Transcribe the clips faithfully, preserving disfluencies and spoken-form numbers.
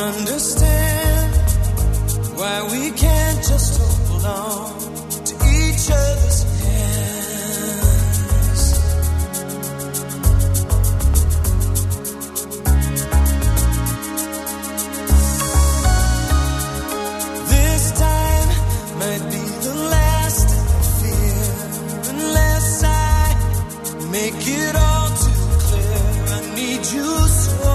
understand why we can't just hold on to each other's hands. This time might be the last I fear, unless I make it all too clear. I need you so.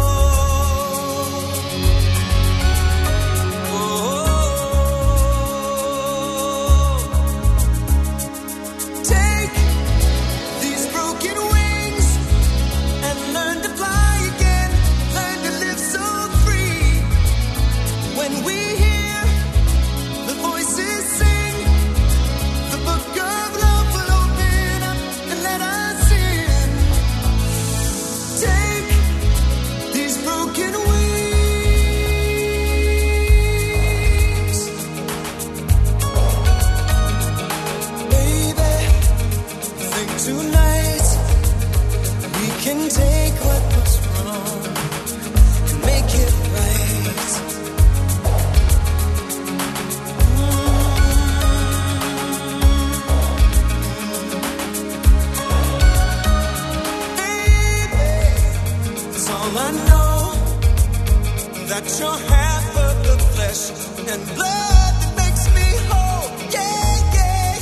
You're half of the flesh and blood that makes me whole. Yeah, yeah,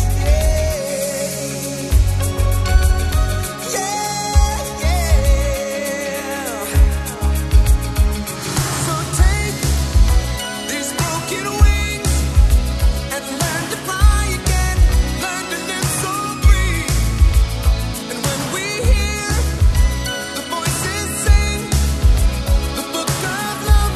yeah. Yeah, yeah. So take these broken wings and learn to fly again. Learn to live so free. And when we hear the voices sing the book of love,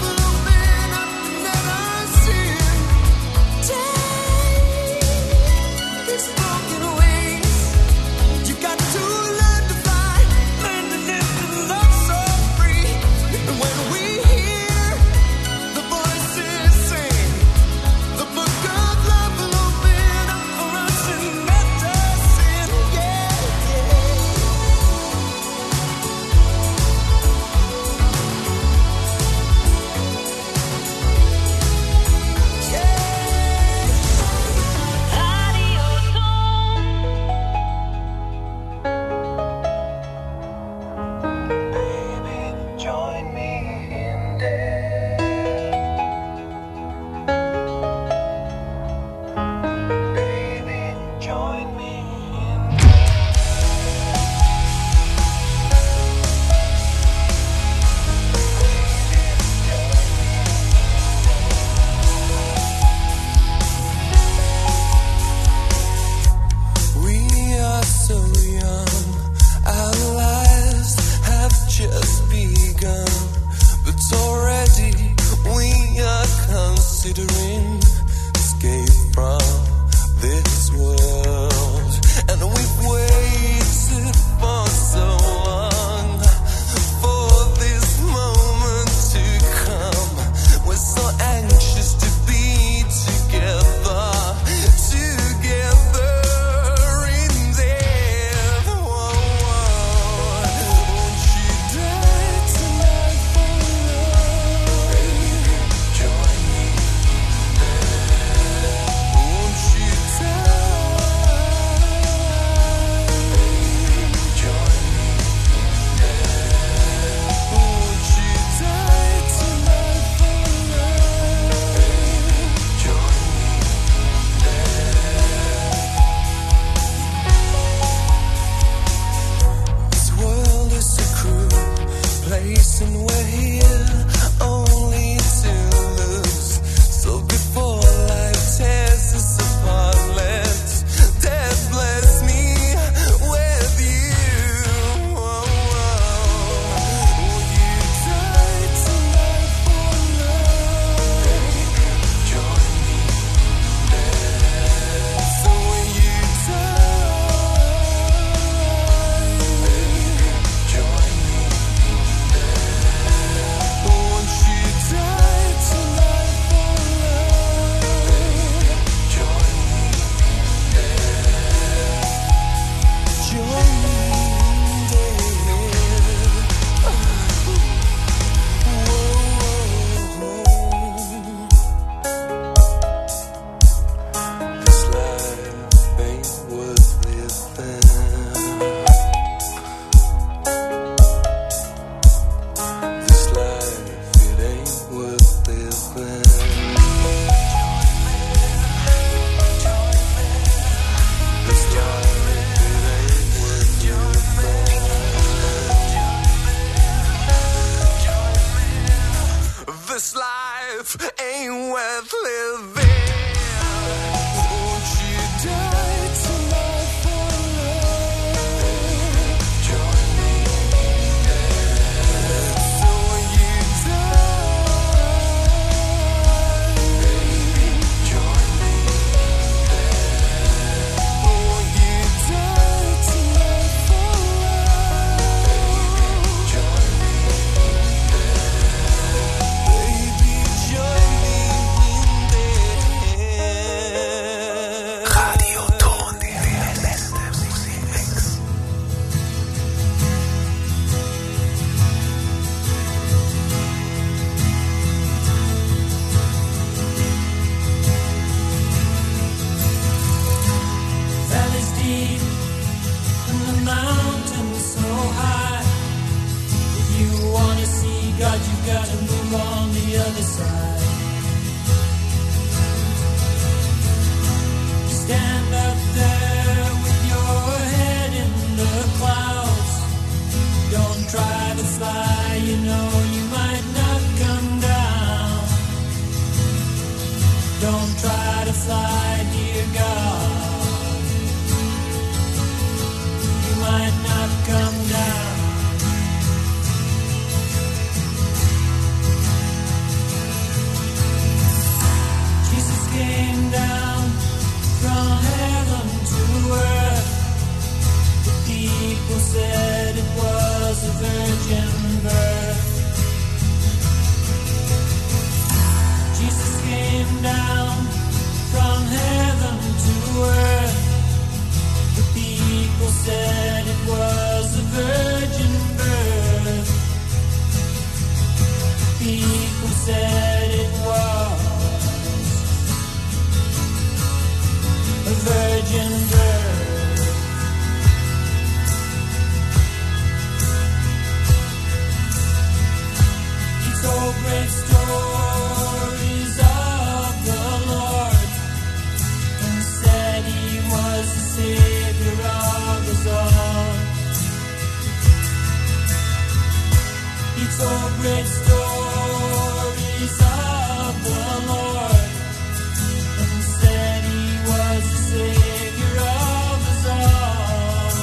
This life ain't worth living. Won't you die tonight for love? Join me there. So you die, baby. Join me there. Won't you die tonight for love? Join me Radio Tony Lester Mix. Valleys deep and the mountains so high. If you wanna see God, you gotta move on the other side. Stand up there with your head in the clouds. Don't try to fly, you know you might not come down. Don't try to fly, dear God. You might not come down. Jesus came down from heaven to earth. The people said it was a virgin birth. Jesus came down from heaven to earth. The people said it was a virgin birth. People said it was a virgin birth. He told great stories of the Lord and said he was the Savior of us all. He told great stories of the Lord and said he was the Savior of us all,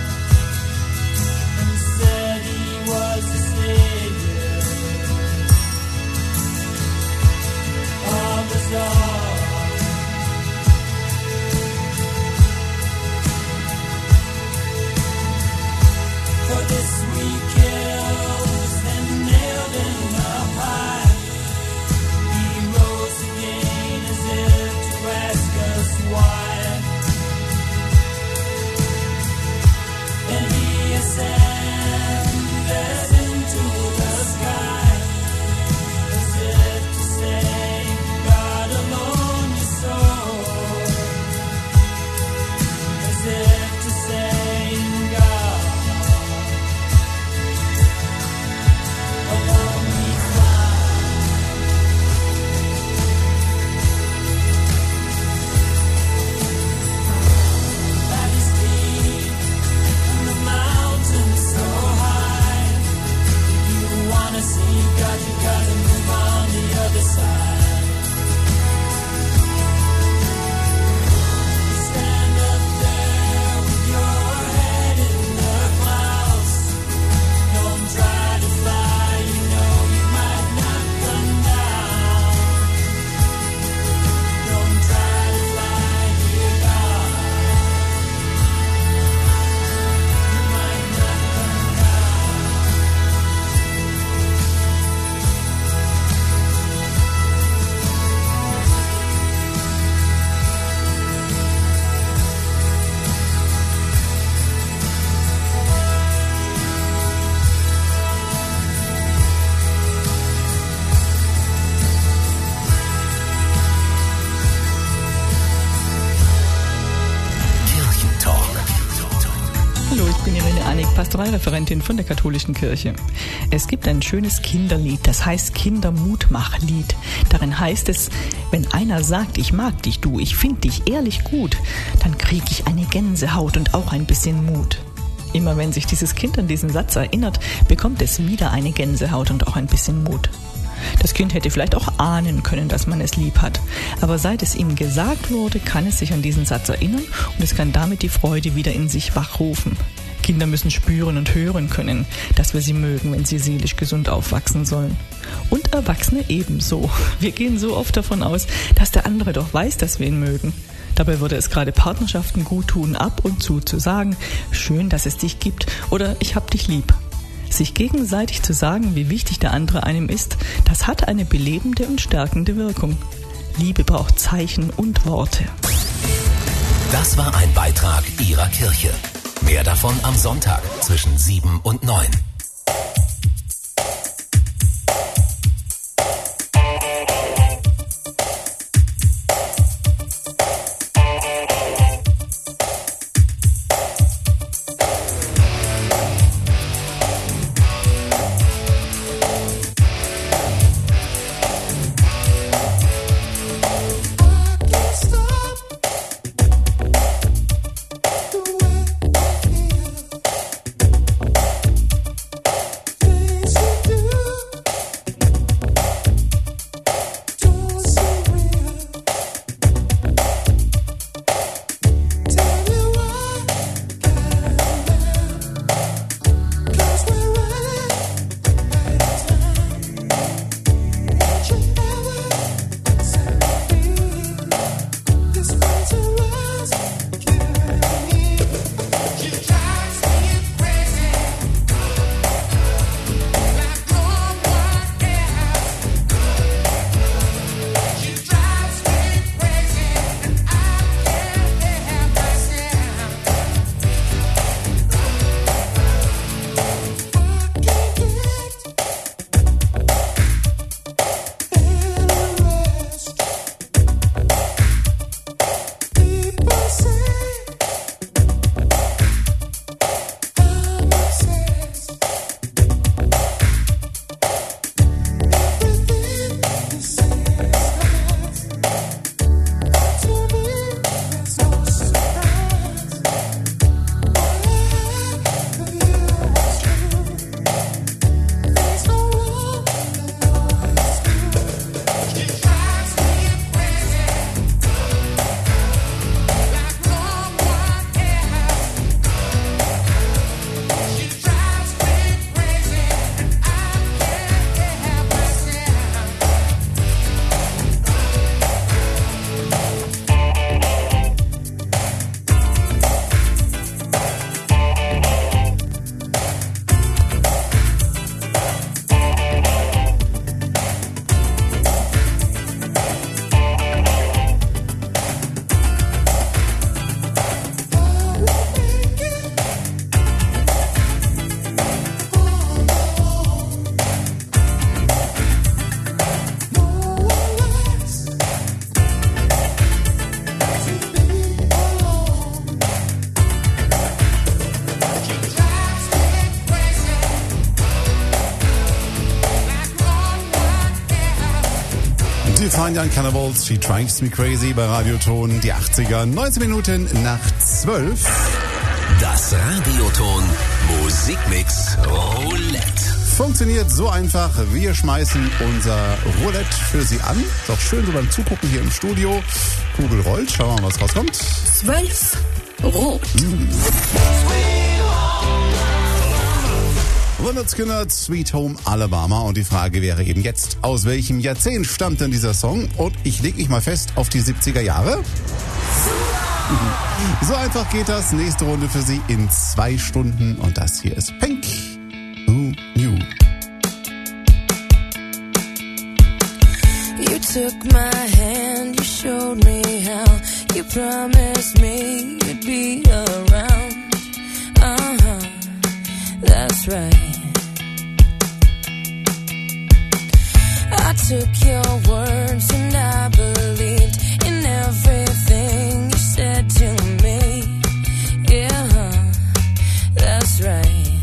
and said he was the Savior of us all. For this we killed and nailed him up high. He rose again as if to ask us why. And he ascended into the sky as if to say, God alone is soul. As if to say, God alone we fly. Valleys deep and the mountains so high. If you wanna see God, you gotta move on the other side. Stand up there with your head in the clouds. Don't try to fly, you know you might not come down. Don't try to fly, dear God. You might not come down. Pastoreireferentin von der katholischen Kirche. Es gibt ein schönes Kinderlied, das heißt Kindermutmachlied. Darin heißt es, wenn einer sagt, ich mag dich, du, ich find dich ehrlich gut, dann krieg ich eine Gänsehaut und auch ein bisschen Mut. Immer wenn sich dieses Kind an diesen Satz erinnert, bekommt es wieder eine Gänsehaut und auch ein bisschen Mut. Das Kind hätte vielleicht auch ahnen können, dass man es lieb hat. Aber seit es ihm gesagt wurde, kann es sich an diesen Satz erinnern und es kann damit die Freude wieder in sich wachrufen. Kinder müssen spüren und hören können, dass wir sie mögen, wenn sie seelisch gesund aufwachsen sollen. Und Erwachsene ebenso. Wir gehen so oft davon aus, dass der andere doch weiß, dass wir ihn mögen. Dabei würde es gerade Partnerschaften gut tun, ab und zu zu sagen, schön, dass es dich gibt oder ich hab dich lieb. Sich gegenseitig zu sagen, wie wichtig der andere einem ist, das hat eine belebende und stärkende Wirkung. Liebe braucht Zeichen und Worte. Das war ein Beitrag Ihrer Kirche. Mehr davon am Sonntag zwischen sieben und neun. Fine Young Cannibals, She Drives Me Crazy bei Radioton, die achtziger, neunzehn Minuten nach zwölf. Das Radioton Musikmix Roulette. Funktioniert so einfach, wir schmeißen unser Roulette für Sie an. Ist auch schön so beim Zugucken hier im Studio. Kugel rollt, schauen wir mal, was rauskommt. zwölf Rot. Mm. Wunderskinder, Sweet Home Alabama. Und die Frage wäre eben jetzt, aus welchem Jahrzehnt stammt denn dieser Song? Und ich lege mich mal fest auf die siebziger Jahre. So einfach geht das. Nächste Runde für Sie in zwei Stunden. Und das hier ist Pink. Who knew? You took my hand, you showed me how. You promised me you'd be around. Uh-huh, that's right. I took your words and I believed in everything you said to me. Yeah, that's right.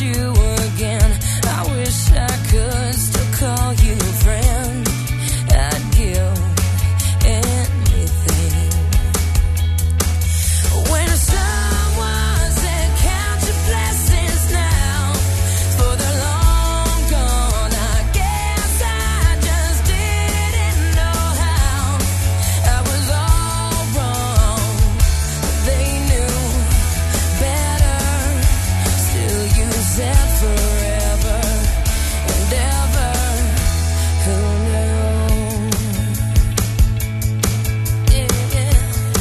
you again. I wish I could still call you a friend. I'd give anything. When someone said count your blessings now, for they're long gone, I guess I just didn't know how. I was all wrong, they knew better. Still you said forever and ever. Who knew? Yeah.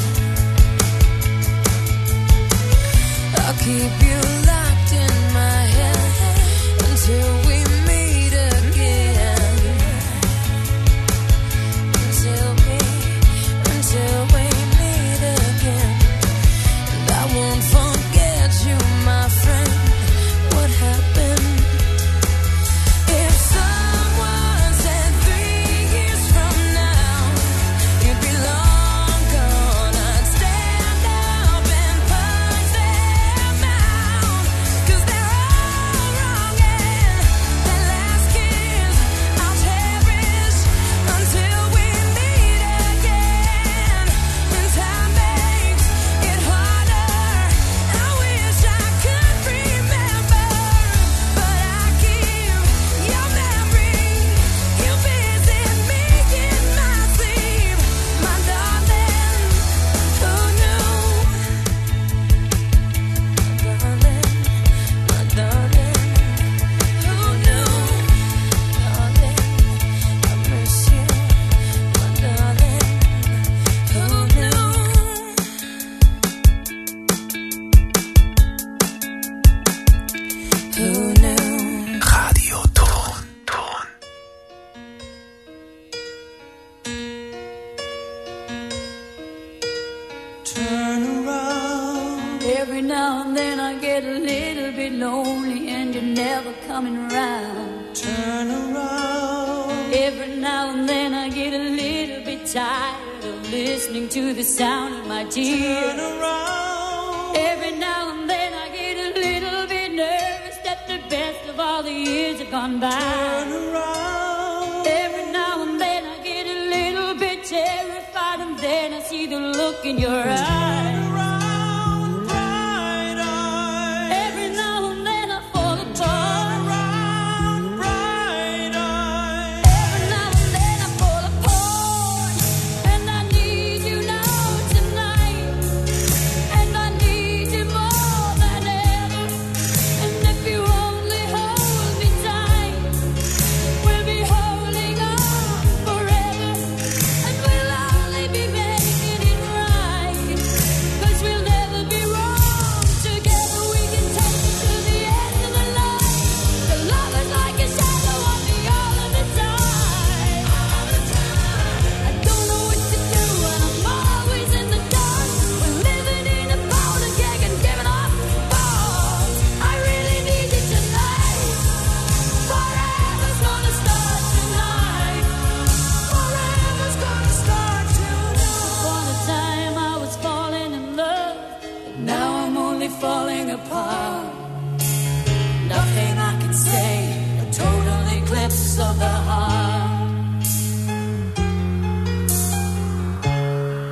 I'll keep you locked in my head until we meet again. Until we, until we meet again. And I won't forget you, my friend. What happened? If someone said three years from now you'd be long gone, I'd stand up and punch them out. 'Cause they're all wrong, and that last kiss I'll cherish until we meet again. When time makes it harder, I wish I could remember, but I keep your memory. You visit me in my sleep, my darling. Who knew? My darling, my darling. Who knew? Darling, I miss you, my darling. Who knew? Who knew? Radio Ton. Ton. Turn around. Every now and then I get a little bit lonely and you're never coming around. Turn around. Every now and then I get a little bit tired of listening to the sound of my tears. Turn around. Every now and then I get a little bit nervous that the best of all the years have gone by. Turn around. Every now and then I get a little bit terrified, and then I see the look in your eyes.